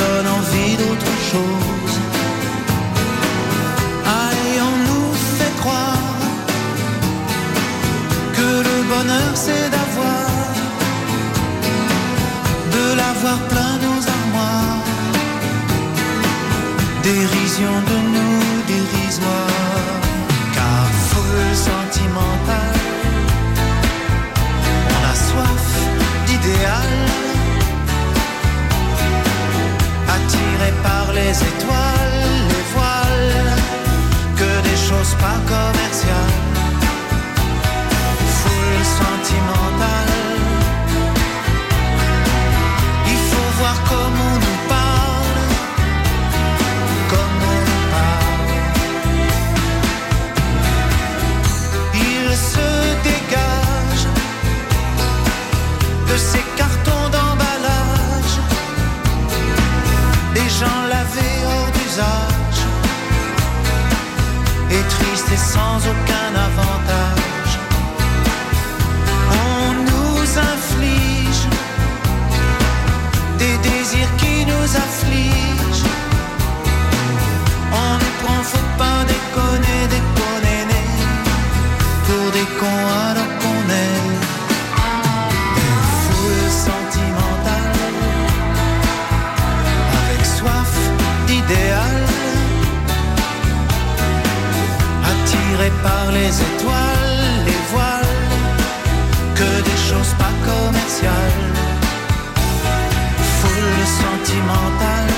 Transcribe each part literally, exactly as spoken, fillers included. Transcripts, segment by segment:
donne envie d'autre chose. Allez, on nous fait croire que le bonheur c'est d'avoir, de l'avoir plein nos armoires. Dérision de nous dérisoire, car foule sentimentale, on a soif d'idéal, attiré par les étoiles, les voiles, que des choses pas commerciales. Foule sentimentale, il faut voir comment on nous parle, comment on nous parle. Il se dégage de ces cartons d'emballage, des gens lavés hors d'usage, et tristes et sans aucun avantage. On nous inflige des désirs qui nous affligent. On nous prend, faut pas déconner, déconner, pour des cons alors qu'on est une foule sentimentale, avec soif d'idéal, attiré par les étoiles, les voiles, que des choses pas commerciales. Foule sentimentale,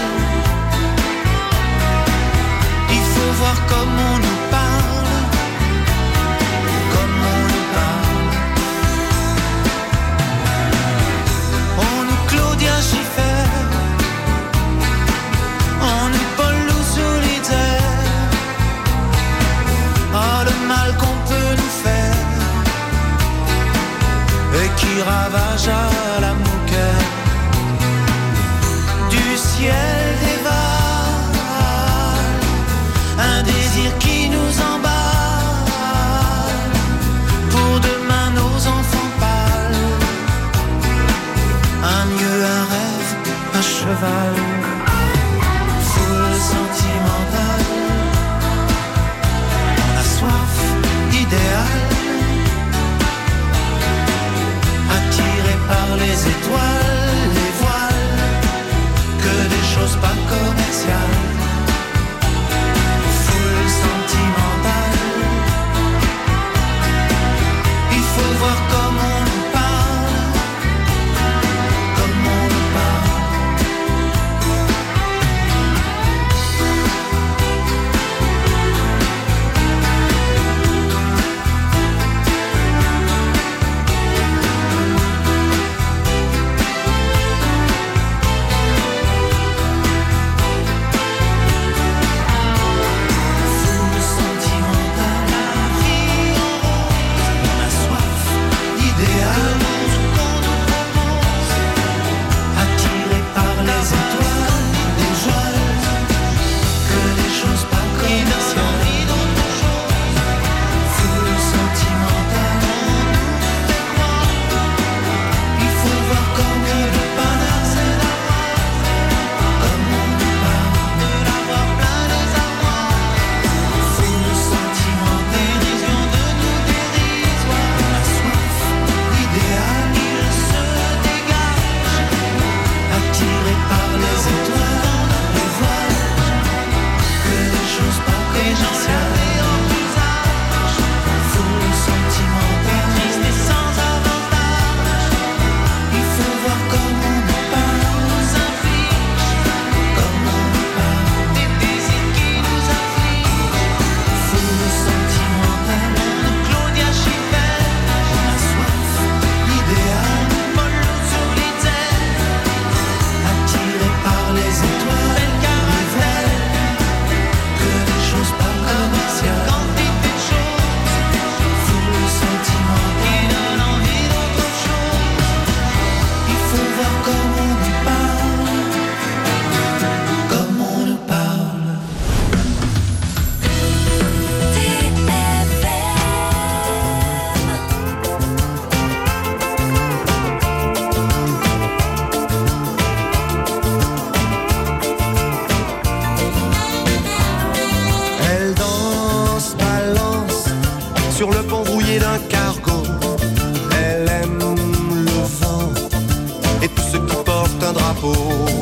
il faut voir comment on nous parle, comment on nous parle. On nous Claudia Schiffer, on nous Paul Solitaire. Oh, le mal qu'on peut nous faire et qui ravage à la mouquette. Du ciel dévale un désir qui nous emballe, pour demain nos enfants pâles, un mieux, un rêve, un cheval. Foule sentimentale, on a soif d'idéal, attiré par les étoiles, les voiles, que des choses pas commerciales. Foule sentimentale, il faut voir comment on nous parle, comment on nous parle. drapeau.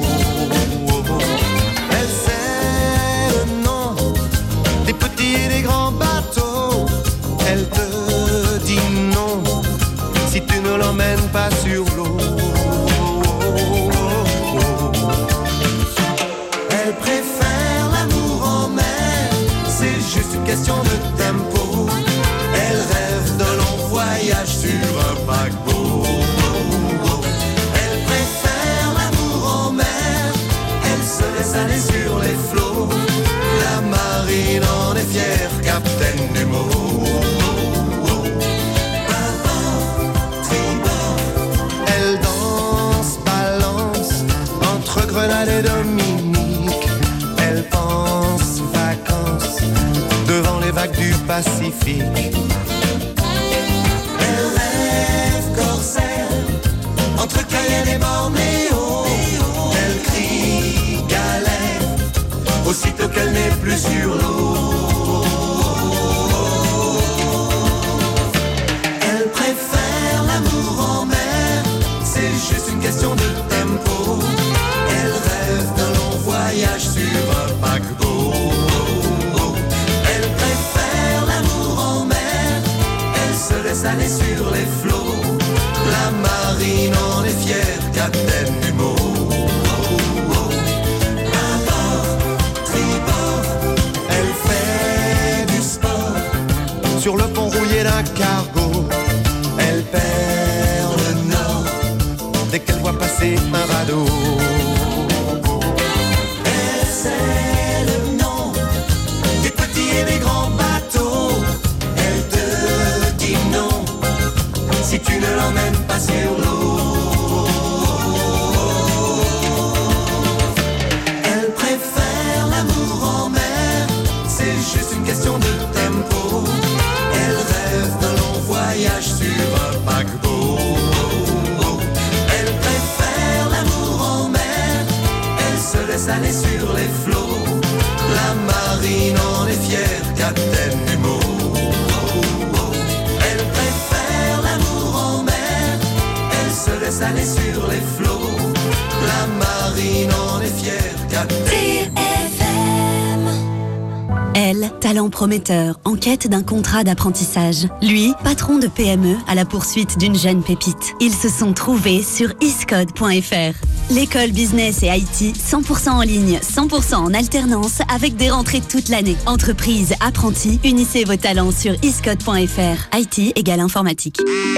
Elle sait le nom des petits et des grands bateaux. Elle te dit non si tu ne l'emmènes pas sur l'eau. Elle préfère l'amour en mer, c'est juste une question de tempo. Elle rêve d'un long voyage sur un paquebot. Elle préfère l'amour en mer, elle se laisse aller sur les flots. La marine en est fière, capitaine du mot. Elle danse, balance entre Grenade et Dominique. Elle pense vacances devant les vagues du Pacifique. Elle rêve corsaire entre Cayenne et Bornéo. Elle crie galère aussitôt qu'elle n'est plus sur l'eau. Elle préfère l'amour en mer, c'est juste une question de tempo. Elle rêve d'un long voyage sur un paquebot. Elle préfère l'amour en mer, elle se laisse aller sur les flots. La marine en est fière, capitaine du mot. Elle fait du sport sur le pont rouillé d'un cargo. Elle perd le nord dès qu'elle voit passer un radeau. Elle sait le nom des petits et des grands bateaux. Elle te dit non si tu ne l'emmènes pas sur l'eau. Elle préfère l'amour en mer, c'est juste une question de tempo. Elle rêve d'un long voyage sur un paquebot. Elle préfère l'amour en mer, elle se laisse aller sur les flots. La marine en est fière, capitaine du mot. Elle préfère l'amour en mer, elle se laisse aller sur les flots. La marine en est fière, capitaine. Elle, talent prometteur, en quête d'un contrat d'apprentissage. Lui, patron de P M E à la poursuite d'une jeune pépite. Ils se sont trouvés sur iscode point f r. L'école business et I T cent pour cent en ligne, cent pour cent en alternance avec des rentrées toute l'année. Entreprise, apprentis, unissez vos talents sur iscode point f r. I T égale informatique.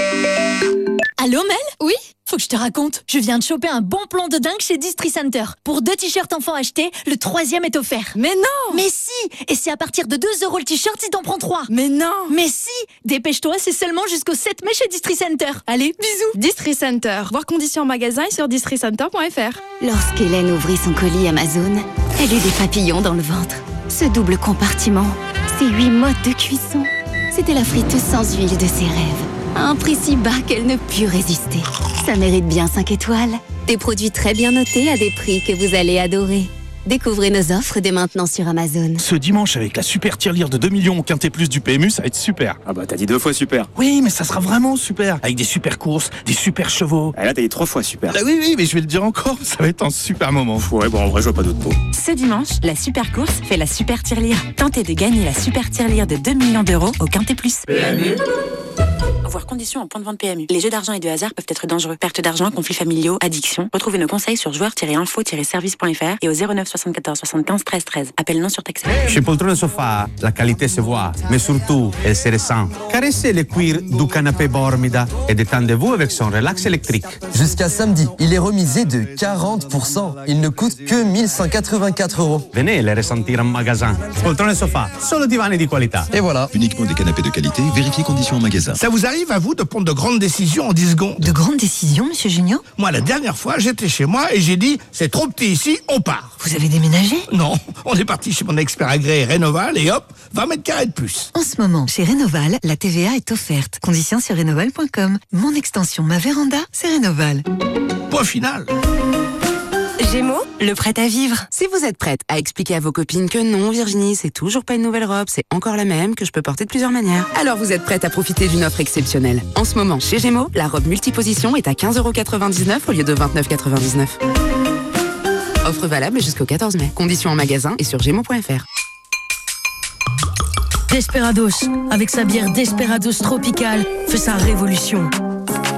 Allô Mel ? Oui ? Faut que je te raconte. Je viens de choper un bon plan de dingue chez Distri Center. Pour deux t-shirts enfants achetés, le troisième est offert. Mais non ! Mais si ! Et c'est à partir de deux euros le t-shirt si t'en prends trois. Mais non ! Mais si ! Dépêche-toi, c'est seulement jusqu'au sept mai chez Distri Center. Allez, bisous. Distri Center. Voir conditions en magasin et sur distri center point f r. Lorsqu'Hélène ouvrit son colis Amazon, elle eut des papillons dans le ventre. Ce double compartiment, ces huit modes de cuisson, c'était la friteuse sans huile de ses rêves. À un prix si bas qu'elle ne put résister. Ça mérite bien cinq étoiles. Des produits très bien notés à des prix que vous allez adorer. Découvrez nos offres dès maintenant sur Amazon. Ce dimanche, avec la super tirelire de deux millions au Quintet Plus du P M U, ça va être super. Ah bah t'as dit deux fois super. Oui, mais ça sera vraiment super. Avec des super courses, des super chevaux. Ah là t'as dit trois fois super. Ah oui, oui, mais je vais le dire encore, ça va être un super moment. Ouais, bon en vrai je vois pas d'autre mots. Ce dimanche, la super course fait la super tirelire. Tentez de gagner la super tirelire de deux millions d'euros au Quintet Plus. P M U. Voir conditions en point de vente P M U. Les jeux d'argent et de hasard peuvent être dangereux. Perte d'argent, conflits familiaux, addiction. Retrouvez nos conseils sur joueurs tiret info tiret service point f r et au zéro neuf soixante-quatorze soixante-quinze treize treize. Appel non surtaxé. Chez Poltrone Sofa, la qualité se voit, mais surtout, elle se ressent. Caressez le cuir du canapé Bormida et détendez-vous avec son relax électrique. Jusqu'à samedi, il est remisé de quarante pour cent. Il ne coûte que mille cent quatre-vingt-quatre euros. Venez les ressentir en magasin. Poltrone Sofa, solo divani di qualità. Et voilà. Uniquement des canapés de qualité, vérifiez conditions en magasin. Ça vous arrive à vous de prendre de grandes décisions en dix secondes? De grandes décisions, monsieur Junio ? Moi, la dernière fois, j'étais chez moi et j'ai dit, c'est trop petit ici, on part. Vous avez déménagé ? Non, on est parti chez mon expert agréé Rénoval et hop, vingt mètres carrés de plus. En ce moment, chez Rénoval, la T V A est offerte. Conditions sur rénoval point com. Mon extension, ma véranda, c'est Rénoval. Point final. Gémeaux, le prêt à vivre. Si vous êtes prête à expliquer à vos copines que non, Virginie, c'est toujours pas une nouvelle robe, c'est encore la même, que je peux porter de plusieurs manières, alors vous êtes prête à profiter d'une offre exceptionnelle. En ce moment, chez Gémeaux, la robe multiposition est à quinze euros quatre-vingt-dix-neuf au lieu de vingt-neuf euros quatre-vingt-dix-neuf. Offre valable jusqu'au quatorze mai. Conditions en magasin et sur gémeaux point f r. Desperados, avec sa bière Desperados Tropical, fait sa révolution. Pourquoi ?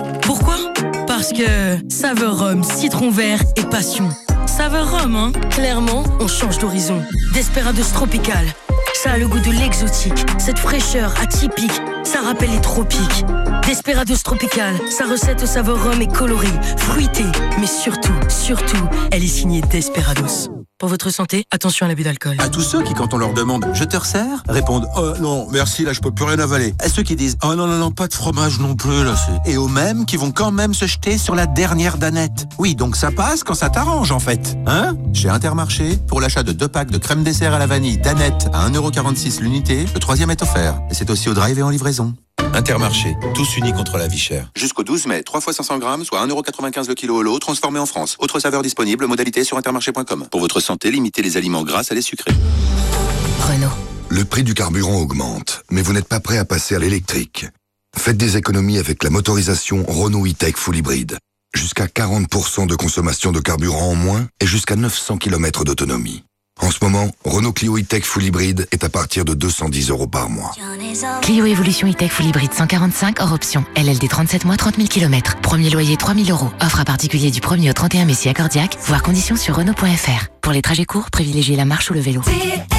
Parce que saveur rhum, citron vert et passion. Saveur rhum, hein ? Clairement, on change d'horizon. Desperados Tropical, ça a le goût de l'exotique. Cette fraîcheur atypique, ça rappelle les tropiques. Desperados Tropical, sa recette au saveur rhum est colorée, fruitée, mais surtout, surtout, elle est signée Desperados. Pour votre santé, attention à l'abus d'alcool. À tous ceux qui, quand on leur demande « Je te resserre ?» répondent « Oh non, merci, là je peux plus rien avaler ». À ceux qui disent « Oh non, non, non, pas de fromage non plus, là c'est... » Et aux mêmes qui vont quand même se jeter sur la dernière danette. Oui, donc ça passe quand ça t'arrange en fait. Hein ? Chez Intermarché, pour l'achat de deux packs de crème dessert à la vanille danette à un euro quarante-six l'unité, le troisième est offert. Et c'est aussi au drive et en livraison. Intermarché, tous unis contre la vie chère. Jusqu'au douze mai, trois fois cinq cents grammes, soit un euro quatre-vingt-quinze le kilo au lot, transformé en France. Autre saveur disponible, modalité sur intermarché point com. Pour votre santé, limitez les aliments gras à les sucrés. Renault. Le prix du carburant augmente, mais vous n'êtes pas prêt à passer à l'électrique. Faites des économies avec la motorisation Renault E-Tech Full Hybrid. Jusqu'à quarante pour cent de consommation de carburant en moins et jusqu'à neuf cents kilomètres d'autonomie. En ce moment, Renault Clio E-Tech Full Hybrid est à partir de deux cent dix euros par mois. Clio Evolution E-Tech Full Hybrid cent quarante-cinq hors option. L L D trente-sept mois, trente mille kilomètres. Premier loyer trois mille euros. Offre à particulier du premier au trente et un mai si accordiaque. Voir conditions sur Renault point f r. Pour les trajets courts, privilégiez la marche ou le vélo.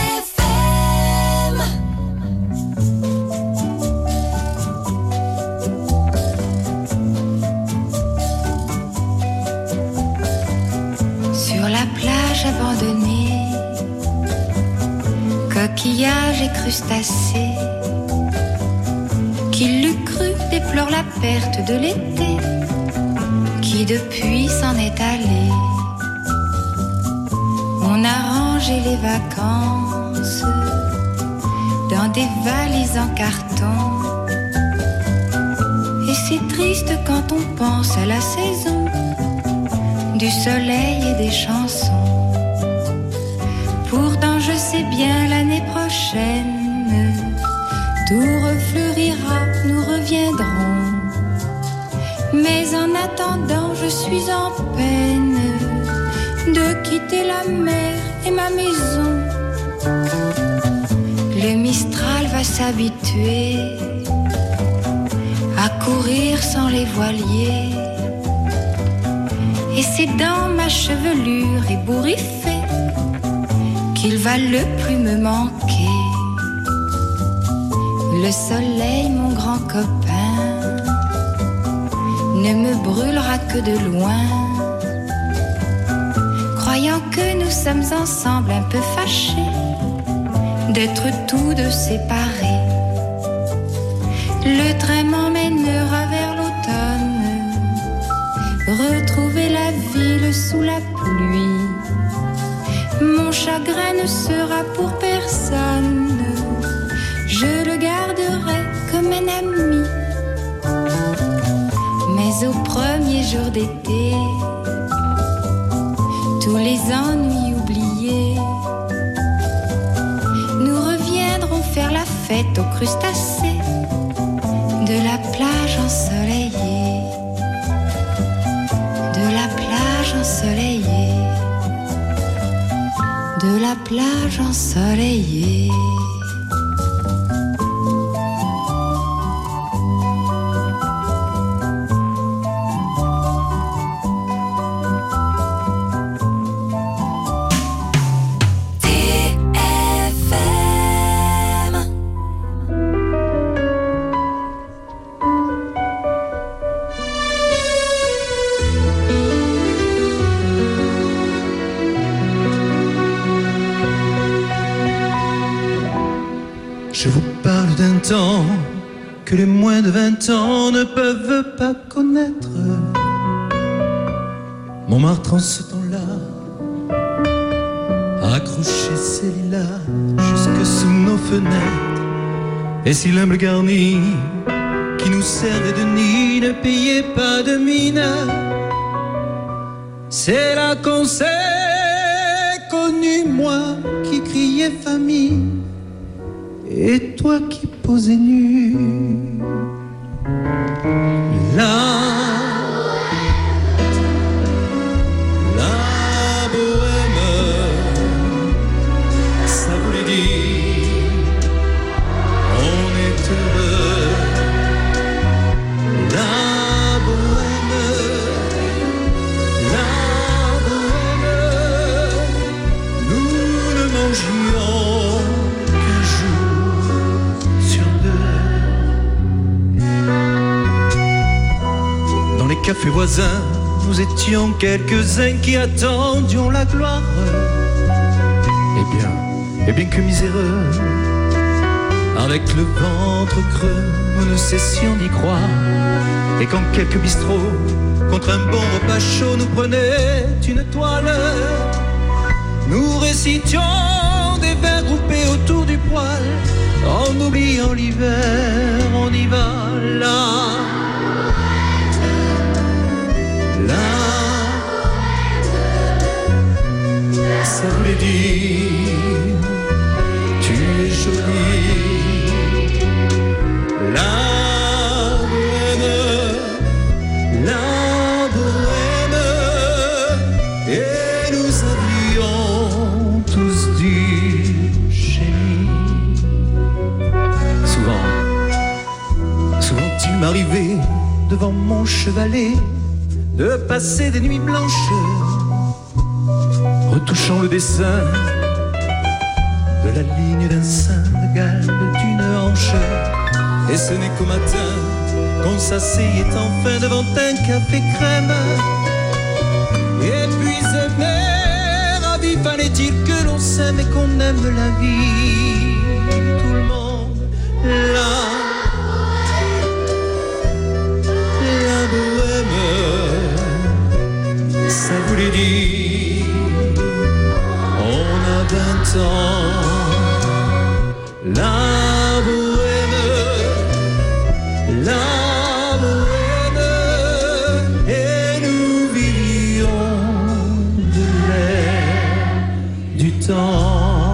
Sur la plage abandonnée, coquillages et crustacés, qui l'eût cru déplore la perte de l'été, qui depuis s'en est allé. On a rangé les vacances dans des valises en carton, et c'est triste quand on pense à la saison du soleil et des chansons. Pourtant je sais bien l'année prochaine tout refleurira, nous reviendrons. Mais en attendant je suis en peine de quitter la mer et ma maison. Le Mistral va s'habituer à courir sans les voiliers, et c'est dans ma chevelure ébouriffée qu'il va le plus me manquer. Le soleil, mon grand copain, ne me brûlera que de loin, croyant que nous sommes ensemble un peu fâchés d'être tous deux séparés. Le train m'emmènera vers l'automne, retrouver la ville sous la pluie. Mon chagrin ne sera pour personne, je le garderai comme un ami. Mais au premier jour d'été, tous les ennuis oubliés, nous reviendrons faire la fête aux crustacés de la plage ensoleillée, de la plage ensoleillée, de la plage ensoleillée. Je vous parle d'un temps que les moins de vingt ans ne peuvent pas connaître. Montmartre en ce temps-là a accroché ses lilas jusque sous nos fenêtres. Et si l'humble garni qui nous servait de nid ne payait pas de mine, c'est là qu'on s'est connu, moi qui criais famille et toi qui posais nu. La, la bohème voisins, nous étions quelques-uns qui attendions la gloire. Eh bien, eh bien que miséreux, avec le ventre creux, nous ne cessions d'y croire. Et quand quelques bistrots, contre un bon repas chaud, nous prenaient une toile, nous récitions des vers groupés autour du poêle. En oubliant l'hiver, on y va là. Là, ça voulait dire, tu es jolie. La bohème, la bohème, et nous avions tous du génie. Souvent, souvent il m'arrivait devant mon chevalet de passer des nuits blanches, retouchant le dessin de la ligne d'un sein, de galbe d'une hanche. Et ce n'est qu'au matin qu'on s'asseyait enfin devant un café crème. Et puis aimer, ravi, fallait-il que l'on s'aime et qu'on aime la vie. Tout le monde là, la bohème, ça voulait dire, on a vingt ans. La bohème, la bohème, et nous vivions de l'air du temps.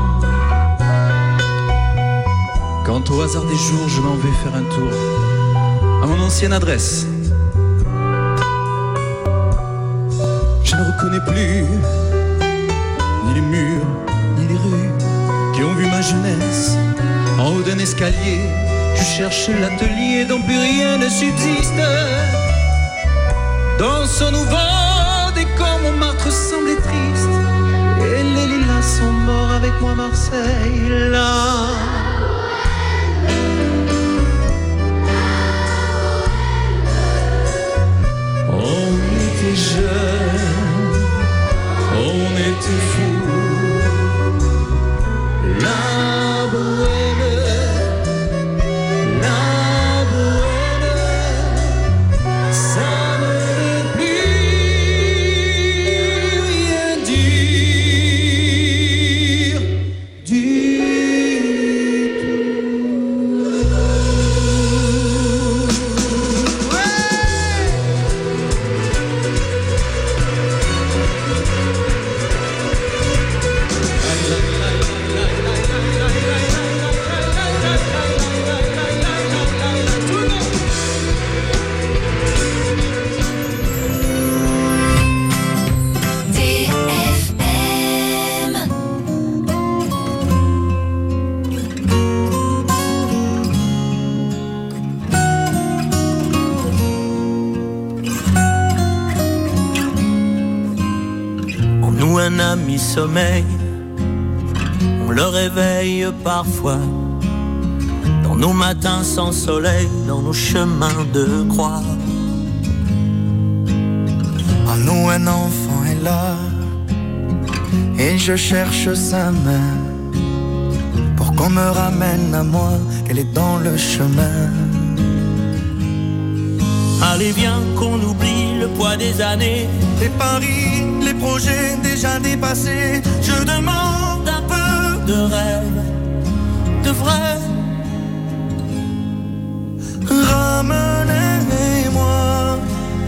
Quand au hasard des jours je m'en vais faire un tour à mon ancienne adresse, je ne reconnais plus ni les murs, ni les rues qui ont vu ma jeunesse. En haut d'un escalier, je cherche l'atelier dont plus rien ne subsiste. Dans son nouveau décor, Montmartre semblait triste, et les lilas sont morts avec moi, Marseille, là. On était jeunes, on était fous. La bohème, la bohème, ça ne veut plus rien dire du un ami sommeil, on le réveille parfois, dans nos matins sans soleil, dans nos chemins de croix. En nous un enfant est là, et je cherche sa main, pour qu'on me ramène à moi, qu'elle est dans le chemin. Allez viens qu'on oublie le poids des années, les paris, les projets déjà dépassés. Je demande un peu de rêve, de vrai. Ramenez-moi,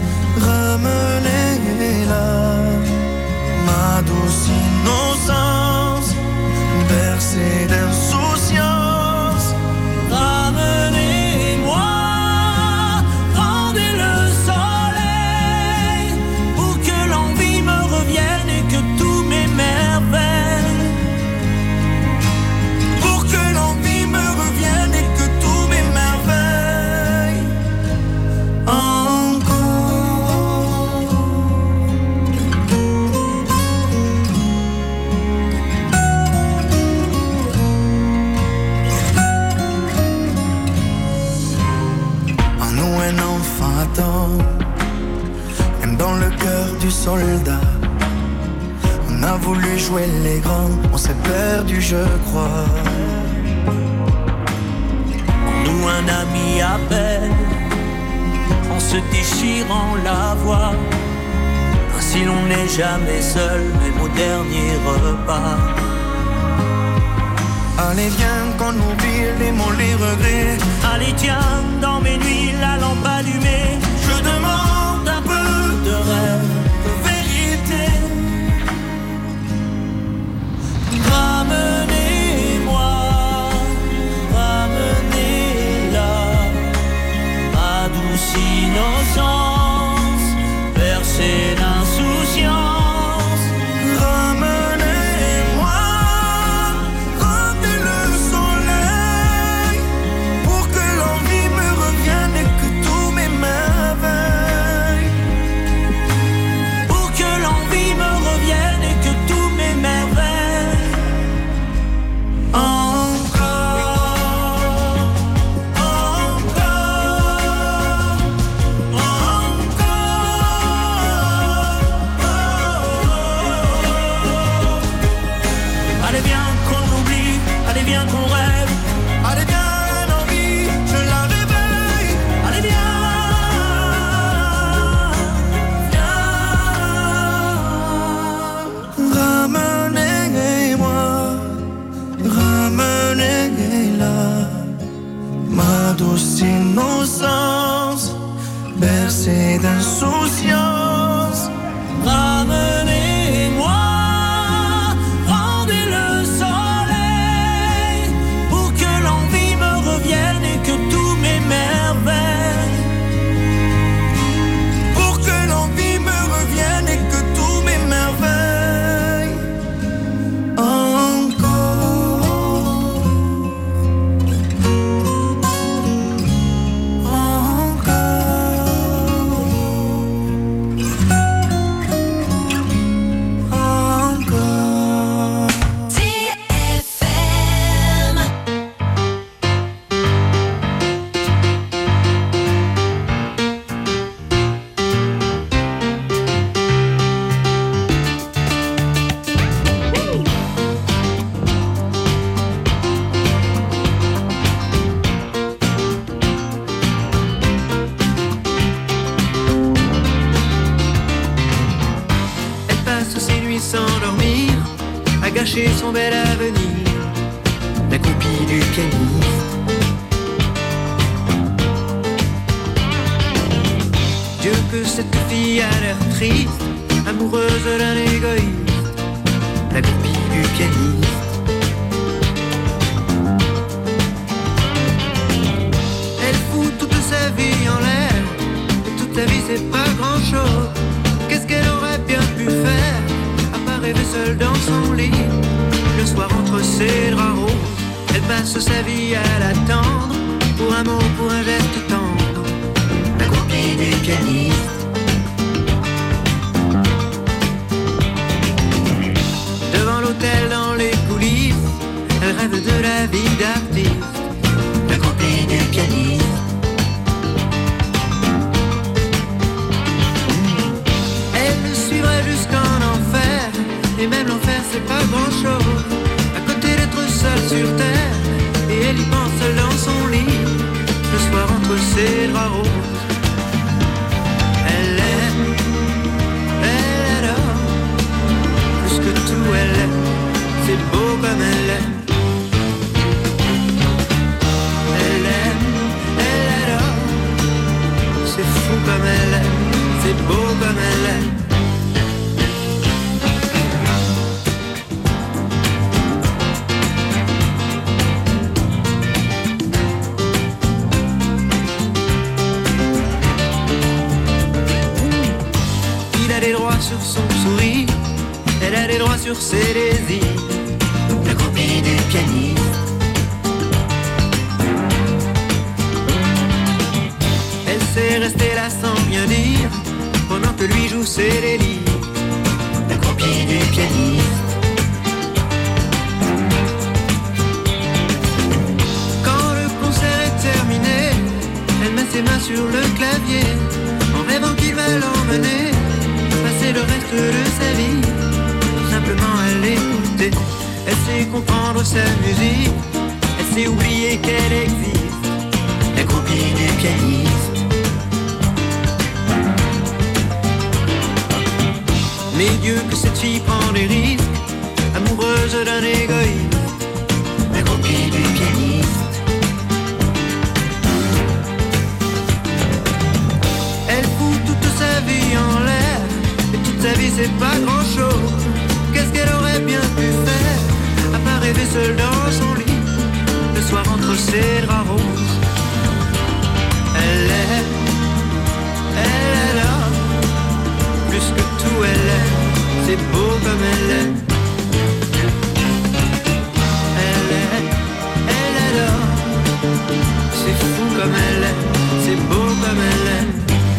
ramenez-la, ma douce innocence, bercée d'insouciance. Ramenez-moi, rendez le soleil, pour que l'envie me revienne et que tous mes merveilles, pour que l'envie me revienne et que tous mes merveilles encore. soldats. On a voulu jouer les grands, on s'est perdu je crois. Nous un ami appelle, en se déchirant la voix. Ainsi l'on n'est jamais seul, même au dernier repas. Allez viens qu'on oublie les mots, les regrets. Allez tiens, dans mes nuits la lampe allumée, je demande un peu de rêve, de vérité. Ramenez-moi, ramenez-la, ma douce innocence, bercée d'insouciance. Douce innocence, bercée d'insouciance. Ramenez-moi, rendez le soleil, pour que l'envie me revienne et que tous mes merveilles, pour que l'envie me revienne et que tous mes merveilles. Encore. Son bel avenir, la copie du pianiste. Dieu que cette fille a l'air triste, amoureuse d'un égoïste, la copie du pianiste. Elle fout toute sa vie en l'air, et toute la vie c'est pas grand chose. Qu'est-ce qu'elle aurait bien pu faire, à part rêver seule dans son lit? Le soir entre ses draps roses, elle passe sa vie à l'attendre, pour un mot, pour un geste tendre, la copie du pianiste. Devant l'hôtel, dans les coulisses, elle rêve de la vie d'artiste, la copie du pianiste. Elle le suivrait jusqu'en enfer, et même l'enfer c'est pas grand chose, à côté d'être seule sur terre, et elle y pense seule dans son lit, le soir entre ses draps roses. Elle aime, elle adore, plus que tout elle aime, c'est beau comme elle aime. Elle aime, elle adore, c'est fou comme elle aime, c'est beau comme elle aime. Sur son sourire, elle a des droits sur ses désirs, la copie du pianiste. Elle sait rester là sans rien dire, pendant que lui joue ses délires, la copie du pianiste. Quand le concert est terminé, elle met ses mains sur le clavier, en rêvant qu'il va l'emmener, passer le reste de sa vie. Simplement elle écoutait, elle sait comprendre sa musique, elle sait oublier qu'elle existe, accroupie du pianiste. Mais Dieu que cette fille prend des risques, amoureuse d'un égoïste, accroupie du pianiste. Elle fout toute sa vie en l'air, et toute sa vie c'est pas grand chose. Qu'est-ce qu'elle aurait bien pu faire, à part rêver seule dans son lit, le soir entre ses draps roses. Elle est, elle est là, plus que tout elle est, c'est beau comme elle est. Elle est, elle est là, c'est fou comme elle est, c'est beau comme elle est.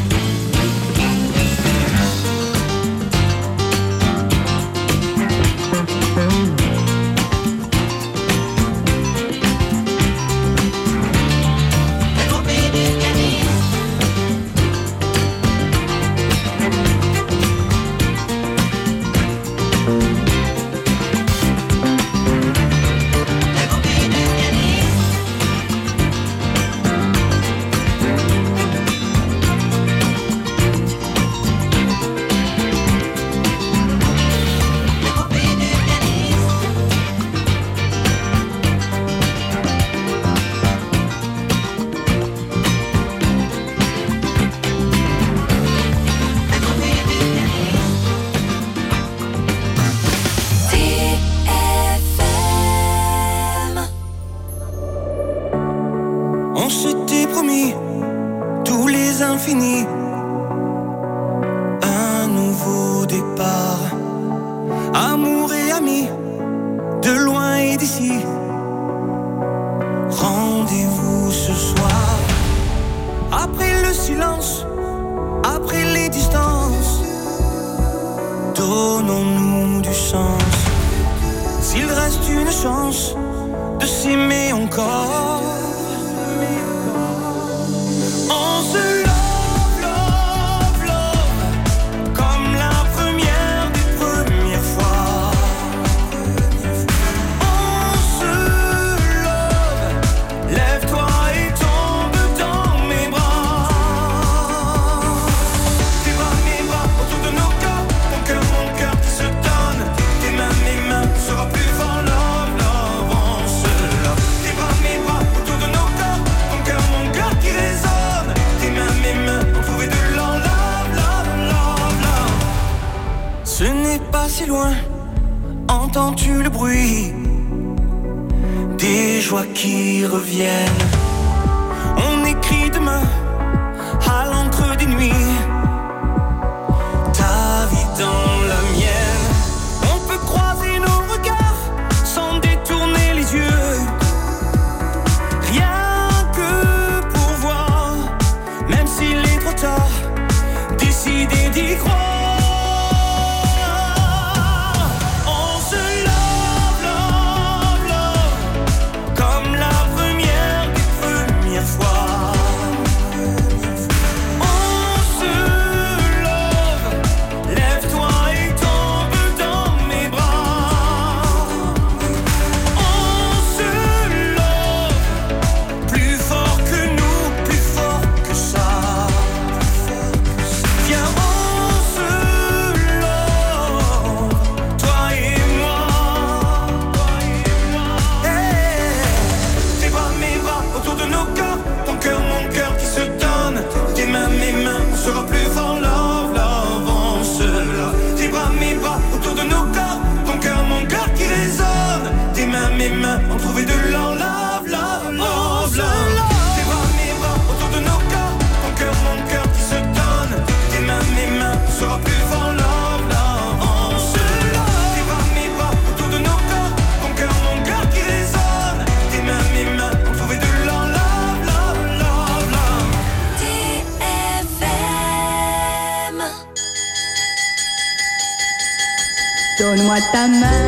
Donne-moi ta main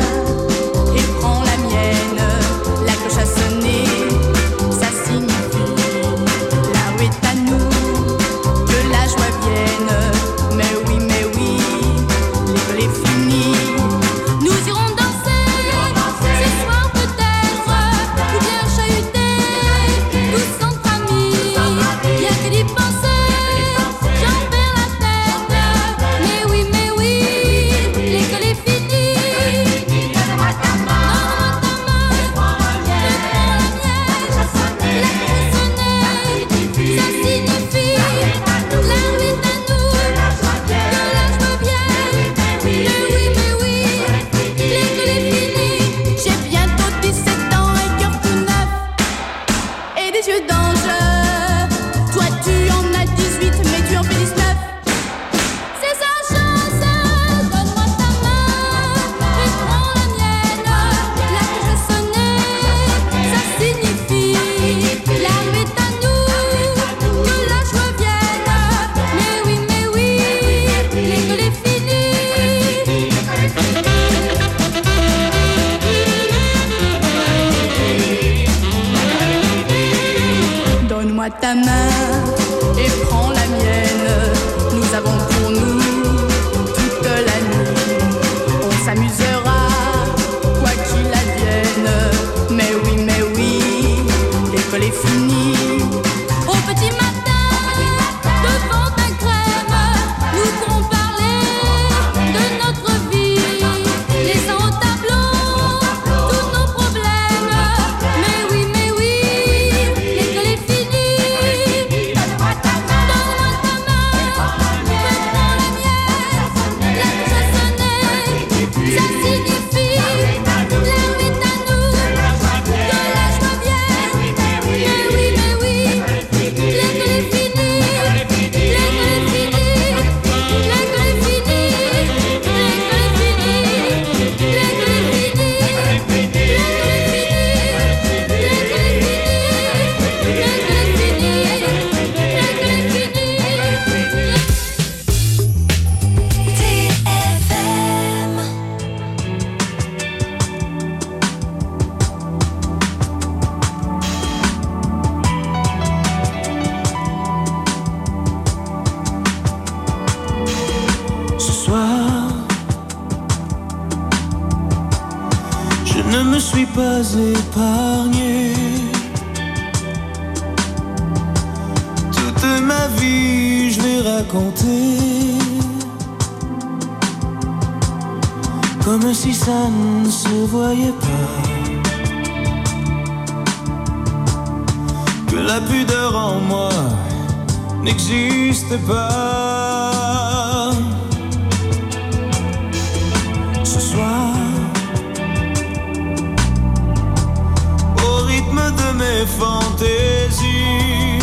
et prends la mienne. La cloche a sonné, ça signifie là où est à nous que la joie vienne. Mais oui, mais oui, l'école ta main et prends la mienne. Nous avons pour nous toute la nuit. On s'amusera, quoi qu'il advienne. Mais oui, mais oui, l'école est finie. Au petit matin, devant ta crème, nous pourrons parler de notre vie, laissant au tableau tous nos problèmes. Mais oui, mais oui, l'école est finie. Donne-moi ta main, je prends la mienne. La touche a sonné, ça signifie l'heure est à nous, que la joie vienne. Mais oui, mais oui, l'école est finie. L'école est finie. L'école est finie. L'école est finie. L'école est finie. L'école est finie. Ce soir, je ne me suis pas épargné. Toute ma vie, je l'ai racontée, comme si ça ne se voyait pas, que la pudeur en moi n'existe pas. Ce soir, au rythme de mes fantaisies,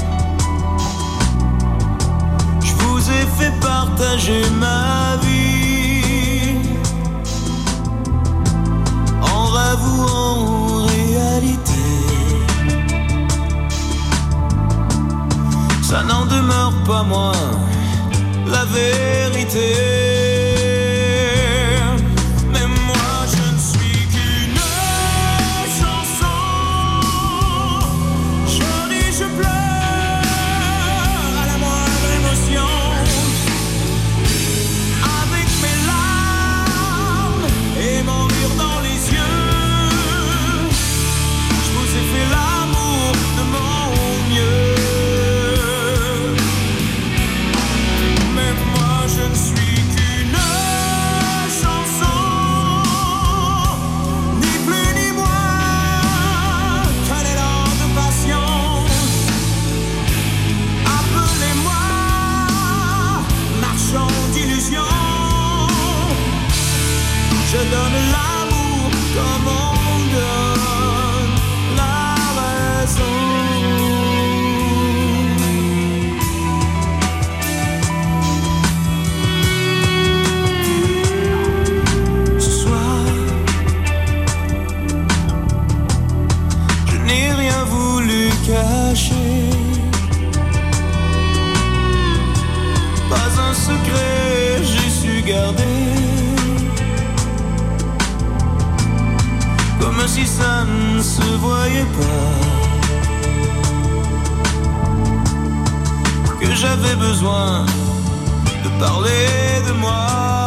je vous ai fait partager ma vie, en rêve ou en réalité. Ça n'en demeure pas moins la vérité. Mais moi je ne suis qu'une chanson. Je ris, je pleure à la moindre émotion. Avec mes larmes et mon rire dans les yeux, je vous ai fait l'amour de mon mieux. Mais moi je ne suis qu'une chanson, ni plus ni moins qu'un élan de passion. Appelez-moi marchand d'illusions. Je donne l'amour comme on donne la raison. Ce soir, je n'ai rien voulu cacher, pas un secret j'ai su garder, comme si ça ne se voyait pas, que j'avais besoin de parler de moi.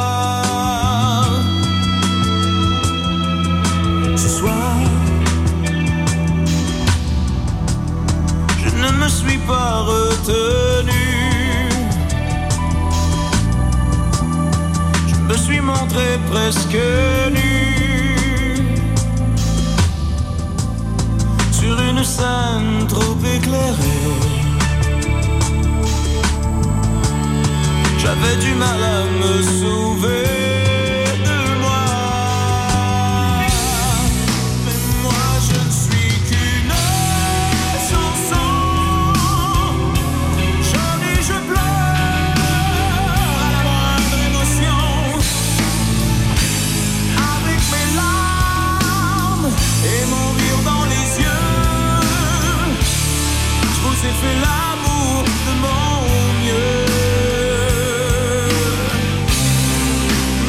Ce soir, je ne me suis pas retenu, je me suis montré presque nu sur une scène trop éclairée. J'avais du mal à me sauver de moi. Mais moi je ne suis qu'une chanson. Je ris, je pleure à la moindre émotion. Avec mes larmes et mon rire dans les yeux, je vous ai fait l'amour de mon mieux.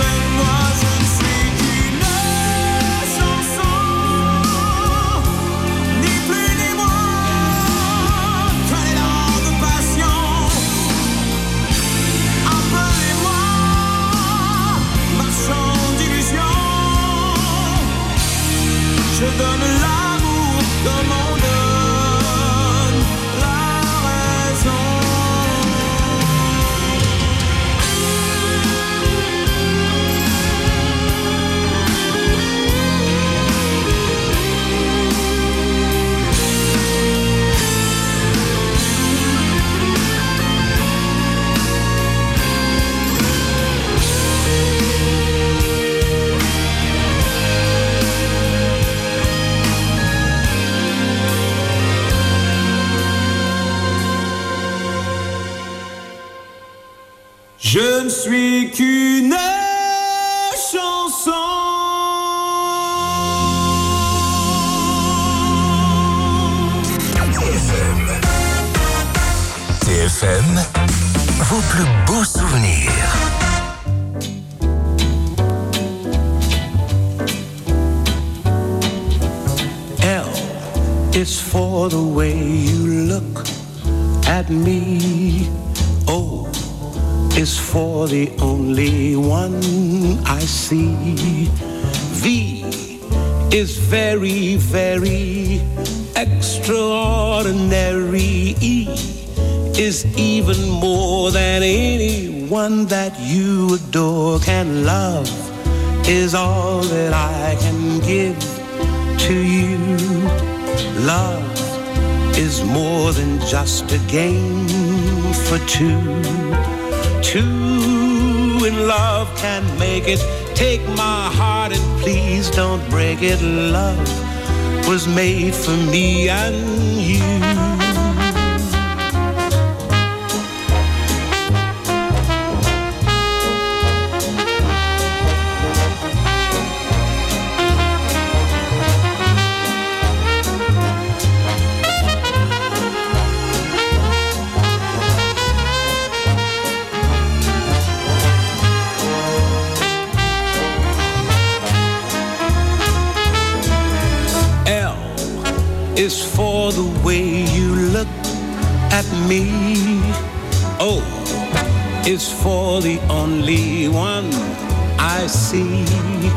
is for the way you look at me. O is for the only one I see. V is very, very extraordinary. E is even more than anyone that you adore can love. Is all that I can give to you. Love is more than just a game for two. Two in love can make it. Take my heart and please don't break it. Love was made for me and you. Is for the way you look at me. O is for the only one I see.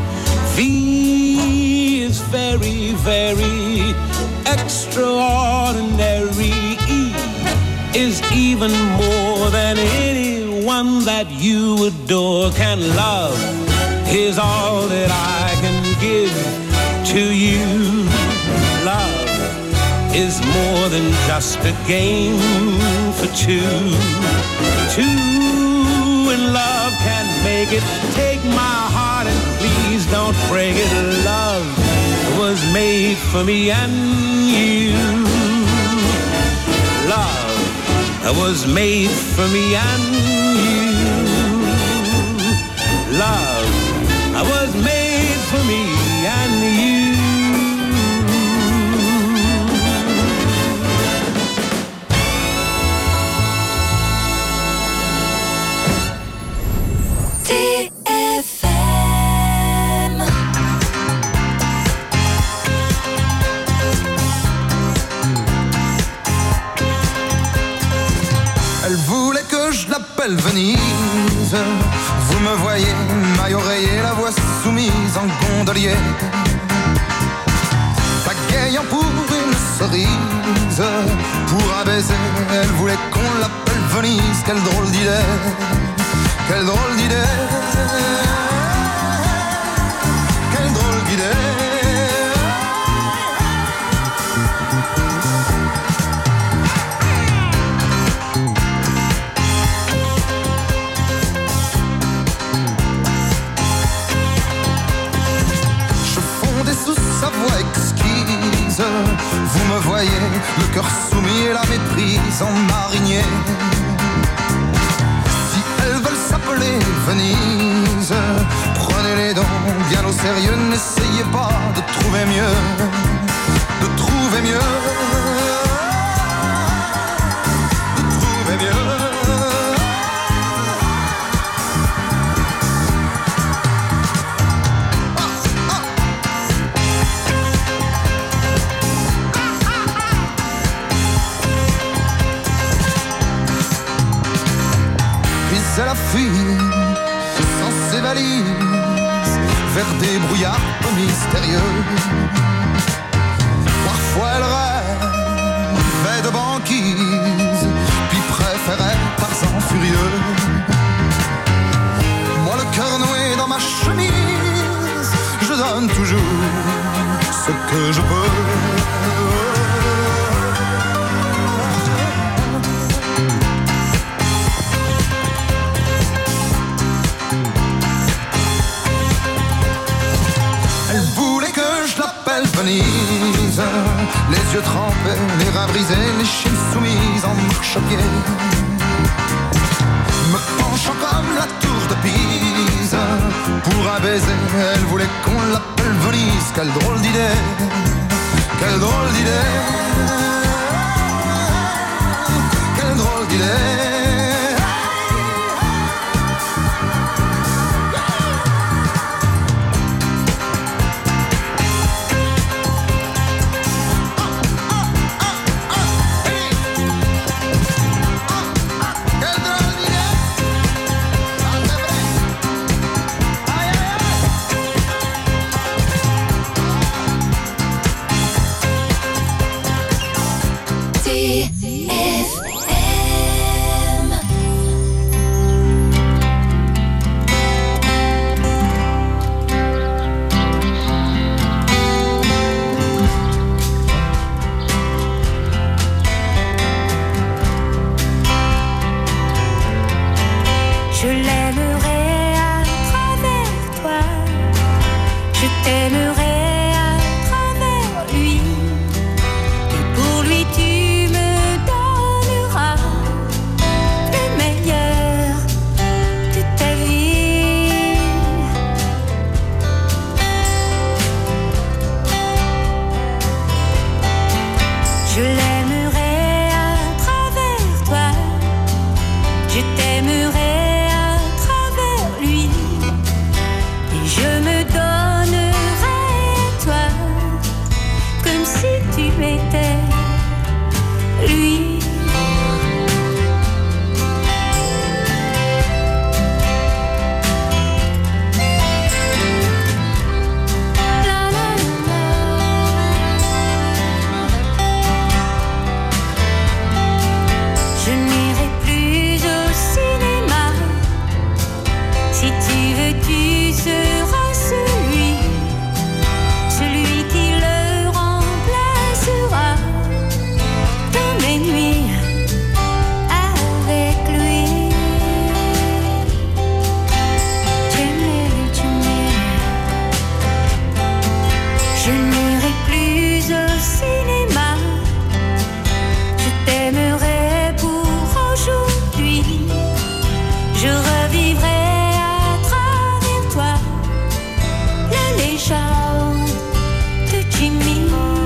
V is very, very extraordinary. E is even more than anyone that you adore can love. Is all that I can give to you. Love is more than just a game for two. Two in love can make it. Take my heart and please don't break it. Love was made for me and you. Love was made for me and you. Love was made for me and you. T F M. Elle voulait que je l'appelle Venise. Vous me voyez, maille oreiller, la voix soumise en gondolier, pagayant pour une cerise. Pour un baiser, elle voulait qu'on l'appelle Venise. Quelle drôle d'idée, quelle drôle d'idée, quelle drôle d'idée. Je fondais sous sa voix exquise. Vous me voyez, le cœur soumis et la méprise en marinier. S'appeler Venise, prenez-les donc bien au sérieux. N'essayez pas de trouver mieux, de trouver mieux, de trouver mieux. Puis elle a fui sans ses valises vers des brouillards peu mystérieux. Parfois elle rêvait de banquise, puis préférait Tarzan furieux. Moi le cœur noué dans ma chemise, je donne toujours ce que je peux. Venise, les yeux trempés, les reins brisés, les chines soumises en marche-pied. Me penchant comme la tour de Pise, pour un baiser, elle voulait qu'on l'appelle Venise. Quelle drôle d'idée, quelle drôle d'idée, quelle drôle d'idée. Jimmy.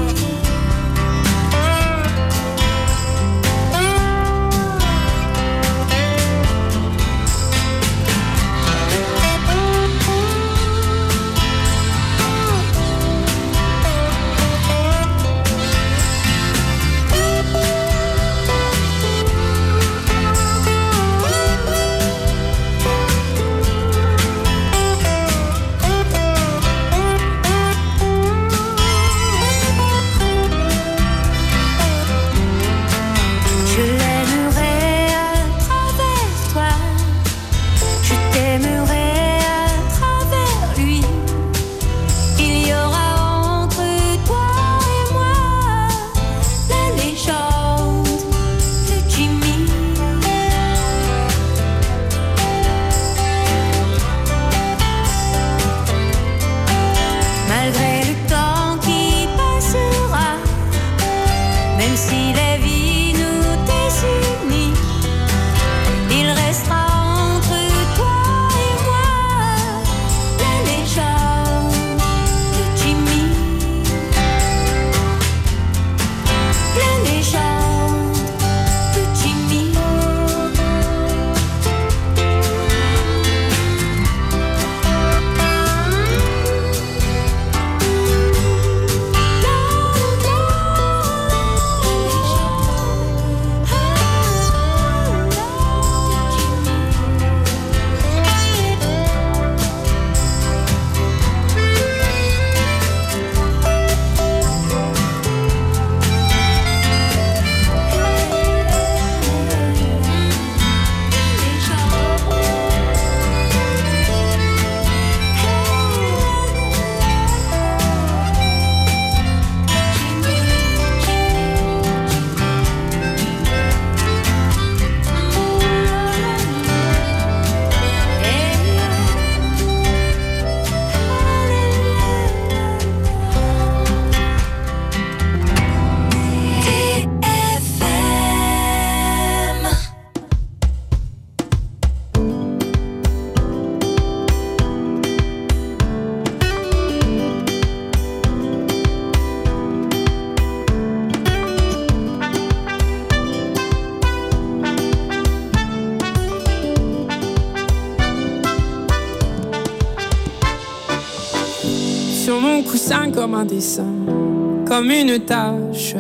Comme un dessin, comme une tache.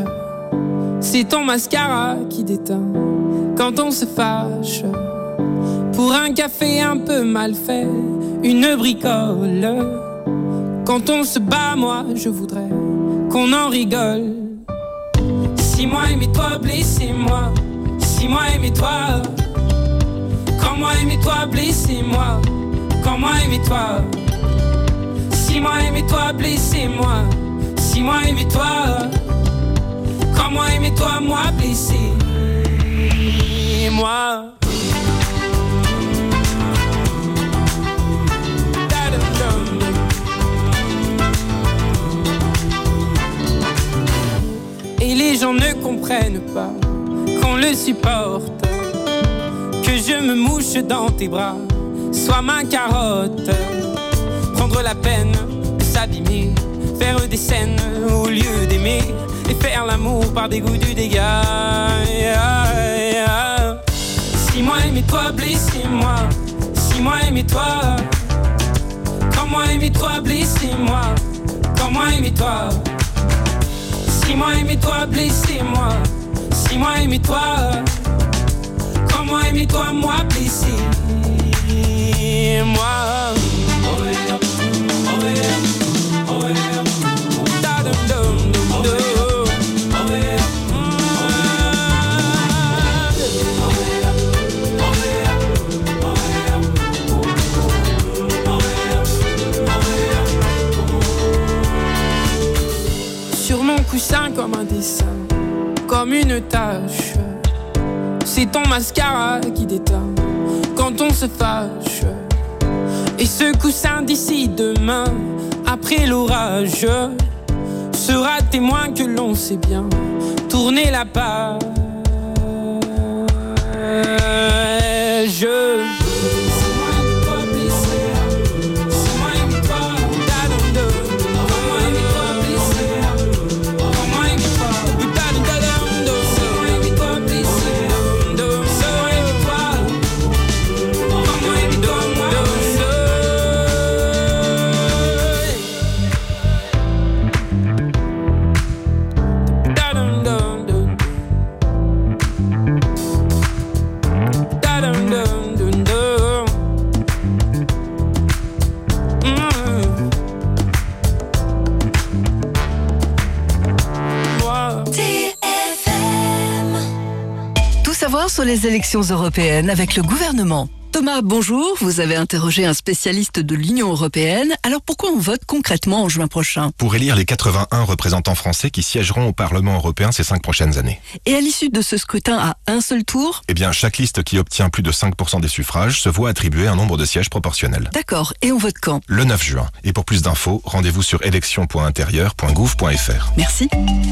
C'est ton mascara qui déteint quand on se fâche. Pour un café un peu mal fait, une bricole. Quand on se bat, moi je voudrais qu'on en rigole. Si moi aimais-toi, blessez-moi. Si moi aimais-toi. Quand moi aimais-toi, blessez-moi. Quand moi aimais-toi. Si moi aimais-toi, blessez-moi. Si moi aimais-toi. Quand moi aimais-toi, moi blessez-moi. Et les gens ne comprennent pas qu'on le supporte, que je me mouche dans tes bras, sois ma carotte. Prendre la peine de s'abîmer, faire des scènes au lieu d'aimer, et faire l'amour par dégoût du dégât. Si moi aimais-toi, blessez-moi. Si moi aimais-toi. Quand moi aimais-toi, blessez-moi. Quand moi aimais-toi. Si moi aimais-toi, blessez-moi. Si moi aimais-toi. Quand moi aimais-toi, moi blessez-moi. Sur mon coussin comme un dessin, comme une tache. C'est ton mascara qui déteint quand on se fâche. Et ce coussin d'ici demain, après l'orage, sera témoin que l'on sait bien tourner la page. sur les élections européennes avec le gouvernement. Thomas, bonjour. Vous avez interrogé un spécialiste de l'Union européenne. Alors pourquoi on vote concrètement en juin prochain? Pour élire les quatre-vingt-un représentants français qui siégeront au Parlement européen ces cinq prochaines années. Et à l'issue de ce scrutin à un seul tour? Eh bien, chaque liste qui obtient plus de cinq pour cent des suffrages se voit attribuer un nombre de sièges proportionnel. D'accord. Et on vote quand? Le neuf juin. Et pour plus d'infos, rendez-vous sur élections point intérieur point gouv point fr. Merci.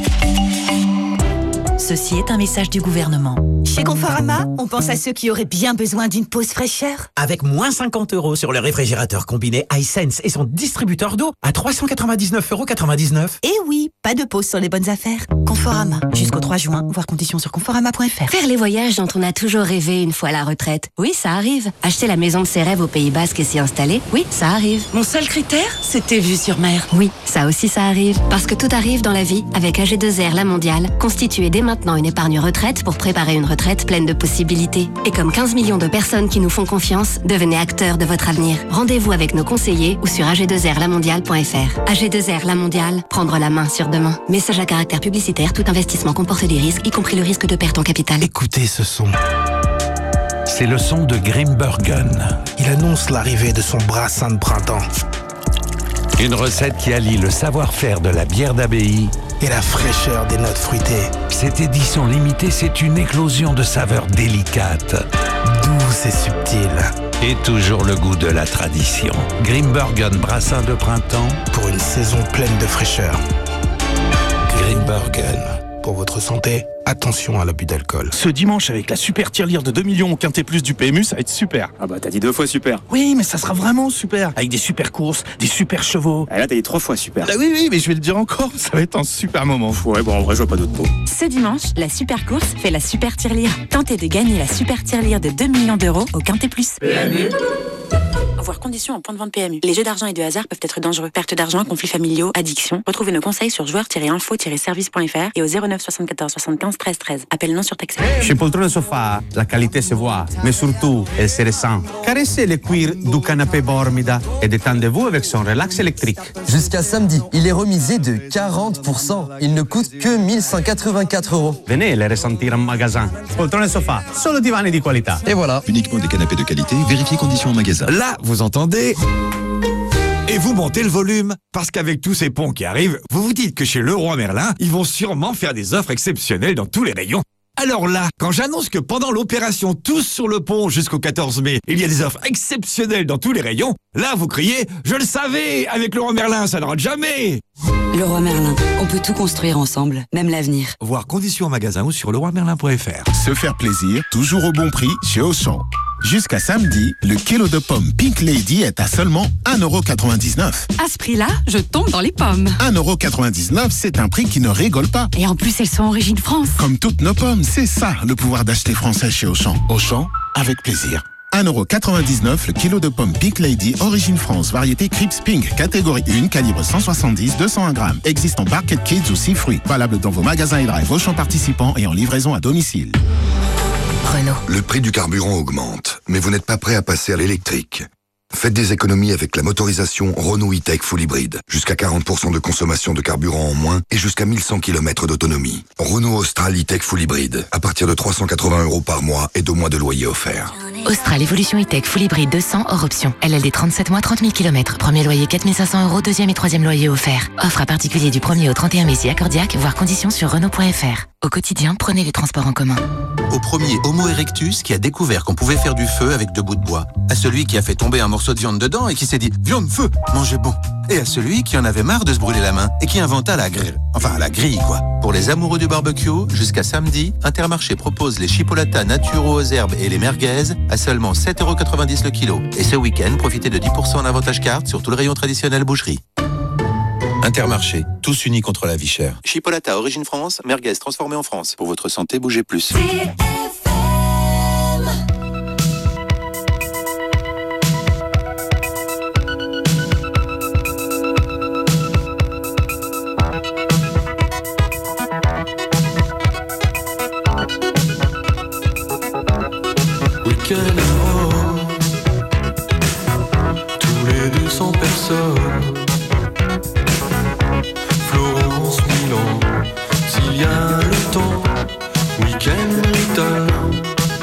Ceci est un message du gouvernement. Chez Conforama, on pense à ceux qui auraient bien besoin d'une pause fraîcheur. Avec moins cinquante euros sur le réfrigérateur combiné iSense et son distributeur d'eau à trois cent quatre-vingt-dix-neuf euros quatre-vingt-dix-neuf. Et oui, pas de pause sur les bonnes affaires. Conforama, jusqu'au trois juin, voir conditions sur conforama point fr. Faire les voyages dont on a toujours rêvé une fois à la retraite. Oui, ça arrive. Acheter la maison de ses rêves au Pays Basque et s'y installer. Oui, ça arrive. Mon seul critère, c'était vue sur mer. Oui, ça aussi ça arrive. Parce que tout arrive dans la vie avec A G deux R La Mondiale, constituée dès maintenant une épargne retraite pour préparer une retraite pleine de possibilités. Et comme quinze millions de personnes qui nous font confiance, devenez acteurs de votre avenir. Rendez-vous avec nos conseillers ou sur a g deux r la mondiale point fr. A G deux R La Mondiale, prendre la main sur demain. Message à caractère publicitaire, tout investissement comporte des risques, y compris le risque de perte en capital. Écoutez ce son. C'est le son de Grimbergen. Il annonce l'arrivée de son brassin de printemps. Une recette qui allie le savoir-faire de la bière d'abbaye et la fraîcheur des notes fruitées. Cette édition limitée, c'est une éclosion de saveurs délicates, douces et subtiles. Et toujours le goût de la tradition. Grimbergen brassin de printemps pour une saison pleine de fraîcheur. Grimbergen. Pour votre santé, attention à l'abus d'alcool. Ce dimanche, avec la super tirelire de deux millions au Quintet Plus du P M U, ça va être super. Ah bah t'as dit deux fois super. Oui, mais ça sera vraiment super. Avec des super courses, des super chevaux. Ah là t'as dit trois fois super. Ah oui, oui, mais je vais le dire encore, ça va être un super moment. Ouais, bon en vrai je vois pas d'autres mots. Ce dimanche, la super course fait la super tirelire. Tentez de gagner la super tirelire de deux millions d'euros au Quintet Plus. P M U. Voir conditions en point de vente P M U. Les jeux d'argent et de hasard peuvent être dangereux. Perte d'argent, conflits familiaux, addiction. Retrouvez nos conseils sur joueurs tiret info tiret service point fr et au zéro neuf soixante-quatorze soixante-quinze treize treize. Appel non surtaxé. Chez Poltrone Sofa, la qualité se voit, mais surtout, elle se ressent. Caressez le cuir du canapé Bormida et détendez-vous avec son relax électrique. Jusqu'à samedi, il est remisé de quarante pour cent. Il ne coûte que mille cent quatre-vingt-quatre euros. Venez les ressentir en magasin. Poltrone Sofa, solo divani di qualità. Et voilà. Uniquement des canapés de qualité, vérifiez conditions en magasin. Là, vous entendez? Et vous montez le volume, parce qu'avec tous ces ponts qui arrivent, vous vous dites que chez Leroy Merlin, ils vont sûrement faire des offres exceptionnelles dans tous les rayons. Alors là, quand j'annonce que pendant l'opération Tous sur le pont jusqu'au quatorze mai, il y a des offres exceptionnelles dans tous les rayons, là vous criez « Je le savais, avec Leroy Merlin, ça ne rate jamais !» Leroy Merlin, on peut tout construire ensemble, même l'avenir. Voir conditions en magasin ou sur leroy merlin point fr. Se faire plaisir, toujours au bon prix chez Auchan. Jusqu'à samedi, le kilo de pommes Pink Lady est à seulement un euro quatre-vingt-dix-neuf. À ce prix-là, je tombe dans les pommes. un euro quatre-vingt-dix-neuf, c'est un prix qui ne rigole pas. Et en plus, elles sont origine France. Comme toutes nos pommes, c'est ça le pouvoir d'acheter français chez Auchan. Auchan, avec plaisir. un euro quatre-vingt-dix-neuf le kilo de pommes Pink Lady, origine France, variété Crips Pink, catégorie un, calibre cent soixante-dix, deux cent un grammes. Existe en Barquet Kids ou six fruits. Valable dans vos magasins et drive Auchan participants et en livraison à domicile. Renault. Le prix du carburant augmente, mais vous n'êtes pas prêt à passer à l'électrique. Faites des économies avec la motorisation Renault E-Tech Full Hybrid. Jusqu'à quarante pour cent de consommation de carburant en moins et jusqu'à mille cent kilomètres d'autonomie. Renault Austral E-Tech Full Hybrid. À partir de trois cent quatre-vingts euros par mois et deux mois de loyer offert. Austral Evolution E-Tech Full Hybrid deux cents hors option. L L D trente-sept mois, trente mille kilomètres. Premier loyer quatre mille cinq cents euros, deuxième et troisième loyer offert. Offre à particulier du premier au trente et un mai si accordiaque, voir conditions sur Renault point fr. Au quotidien, prenez les transports en commun. Au premier Homo erectus qui a découvert qu'on pouvait faire du feu avec deux bouts de bois. À celui qui a fait tomber un morceau de viande dedans et qui s'est dit « Viande, feu, mangez bon ». Et à celui qui en avait marre de se brûler la main et qui inventa la grille. Enfin, la grille, quoi. Pour les amoureux du barbecue, jusqu'à samedi, Intermarché propose les chipolatas naturaux aux herbes et les merguez à seulement sept euros quatre-vingt-dix le kilo. Et ce week-end, profitez de dix pour cent en avantage carte sur tout le rayon traditionnel boucherie. Intermarché, tous unis contre la vie chère. Chipolata origine France, merguez transformée en France. Pour votre santé, bougez plus. Week-end à Rome, tous les deux cents personnes. Florence, Milan, s'il y a le temps, week-end Little.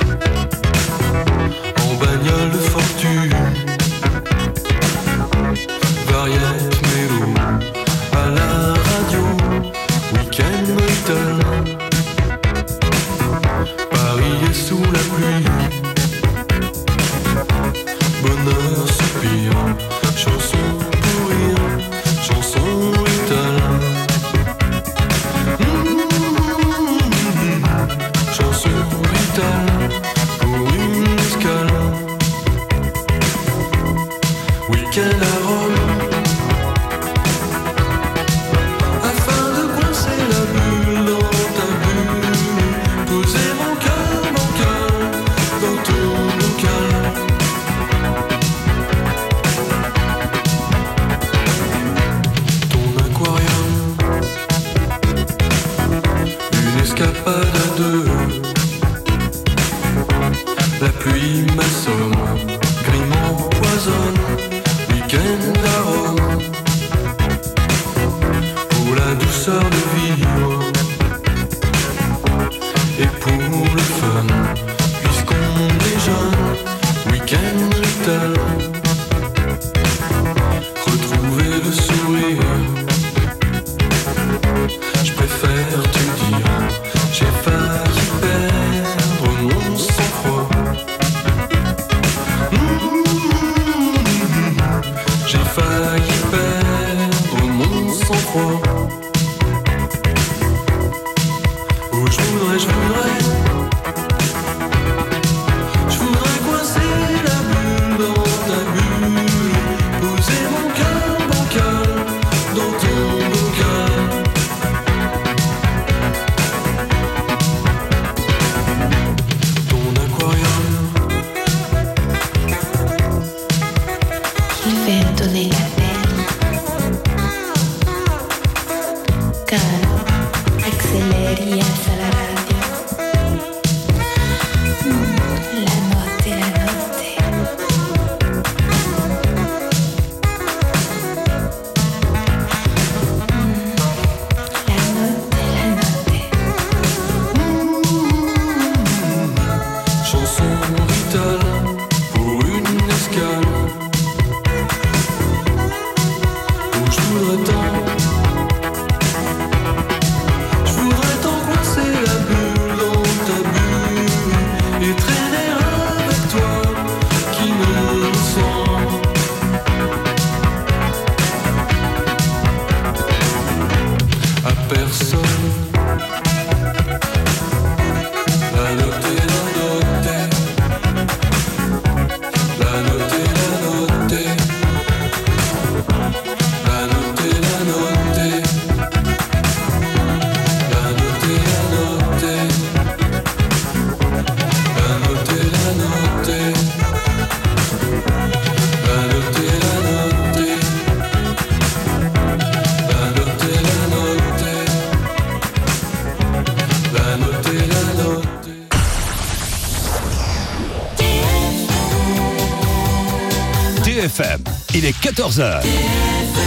personne. La noter, la noter. La noter, la noter. La noter, la noter. La noter, la noter. La noter, la noter. La noter, la noter. La noter, la noter. La noter, la noter. T F M, il est quatorze heures.